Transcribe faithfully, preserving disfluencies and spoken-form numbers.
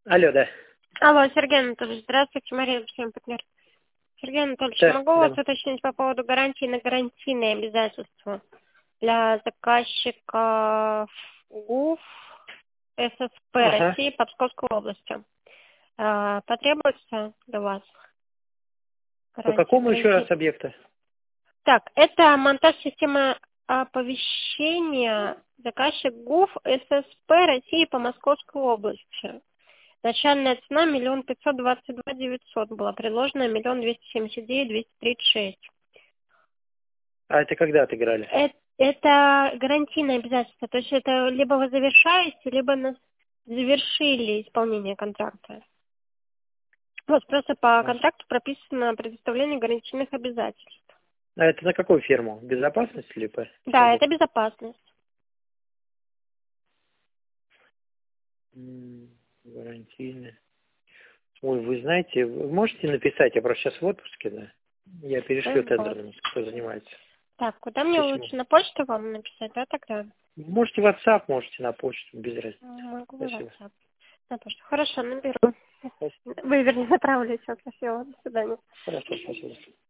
Алло, да. Алло, Сергей Анатольевич, здравствуйте, Мария, всем партнер. Сергей Анатольевич, Да, могу вас да. уточнить по поводу гарантии на гарантийные обязательства для заказчика ГУФ ССП Ага. России по Псковской области. А, Потребуется для вас По гарантия какому еще раз гарантии? объекту? Так, это монтаж системы оповещения заказчик ГУФ ССП России по Московской области. Начальная цена миллион пятьсот двадцать два девятьсот была, предложена миллион двести семьдесят девять двести тридцать шесть. А это когда отыграли? Это, это гарантийное обязательство, то есть это либо вы завершаете, либо на- завершили исполнение контракта. Вот просто по А контракту прописано предоставление гарантийных обязательств. а это на какую фирму? Безопасность или по Да, чему? это безопасность. М, Гарантийный. Ой, вы знаете, вы можете написать, я просто сейчас в отпуске, да? Я перешлю Вот. тендерному, кто занимается. Так, куда мне Письмо. лучше на почту вам написать, да, тогда? Можете в WhatsApp, можете на почту, без разницы. Могу в Спасибо. WhatsApp. На почту. Хорошо, наберу. Спасибо. Вы, вернее, направлю сейчас. Спасибо. До свидания. Хорошо, спасибо.